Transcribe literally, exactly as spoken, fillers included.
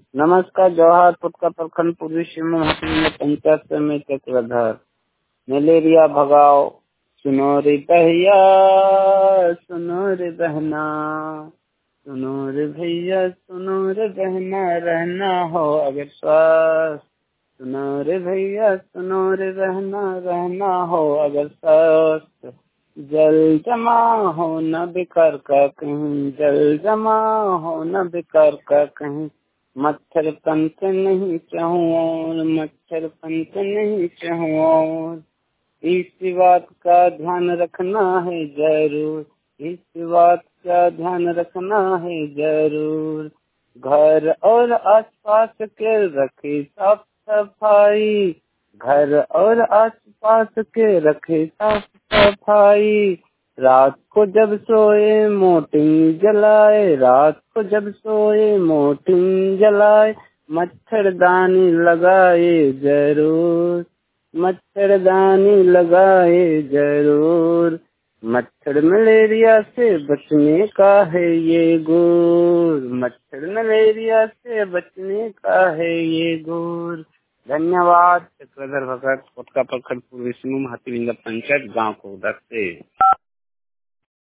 नमस्कार। जवाहर पुटका प्रखंड पूर्वी सिंहभूम हाथी पंचायत समिति चक्रधर। मलेरिया भगाओ सुनो रे भैया, सुनो रे बहना, सुनो रे भैया, सुनो रे बहना, रहना हो अगर स्वस्थ। सुनो रे भैया, सुनो रे बहना, रहना हो अगर स्वस्थ। जल जमा हो न बिखर का कहीं, जल जमा हो न बिखर का कहीं। मच्छर पंख नहीं चाहूं और, मच्छर पंख नहीं चाहूं और। इस बात का ध्यान रखना है जरूर, इस बात का ध्यान रखना है जरूर। घर और आसपास के रखे साफ सफाई, घर और आसपास के रखे साफ सफाई। रात को जब सोए मोटिंग जलाए, रात को जब सोए मोटिंग जलाए। मच्छरदानी लगाए जरूर, मच्छरदानी लगाए जरूर। मच्छर मलेरिया से बचने का है ये गुर, मच्छर मलेरिया से बचने का है ये गुर। धन्यवाद। चक्रधर भगत, पुटका प्रखंड पूर्वी सिंहभूम हाथीबिंगा पंचायत, गाँव को उधर से।